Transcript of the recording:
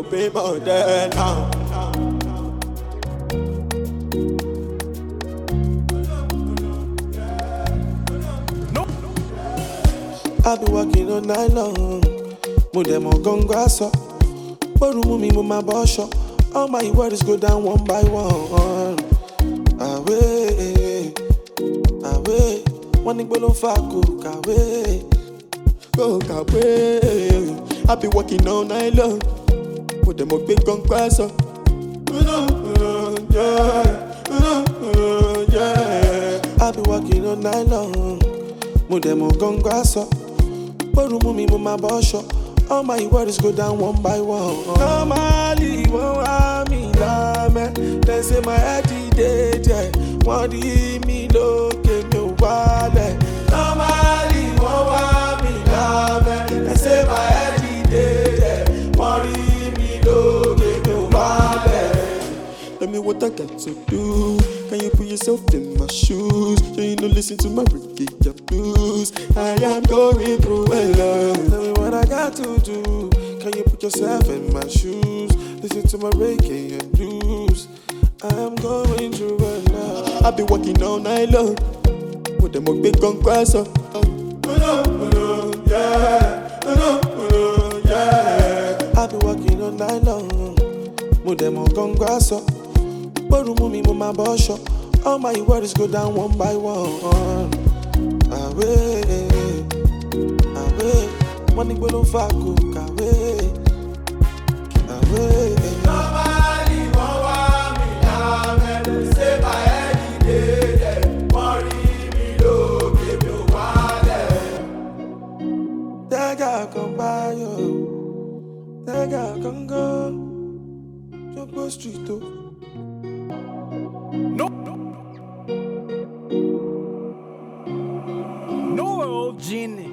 pay more than now. I be working all night long. Mo dem on gongaso. Boru mu mi mo ma bosho. All my worries go down one by one. Away, away. One nigga don't fuck cook away. Cook away. I be working all night long. Mo dem on big gongaso. I be working all night long. Mo dem on gongaso. Boru mu mi mo ma bosho. All my worries go down one by one. Normally, won't want me lame. They say my head is dead. Want me look at me wallet. Normally, won't want me lame. They say my head is dead. Want me look at me wallet. Tell me what I got to do. Can you put yourself in my shoes? So you don't listen to my reggae blues. I am going through a lot. Tell me what I got to do. Can you put yourself in my shoes? Listen to my reggae and blues. I am going through a lot. I've been working all night long. With them up big gun crash up. I've been working all night long. With them up gun crash up. Boru mu mi mo ma bosho. All my worries go down one by one. Away, away. One nigga don't fuck cook away. Away. Nobody want me now. Say my head is dead. Worry me low, give you wallet. That guy come by you. That guy come go. Jump on street though. No, Genie.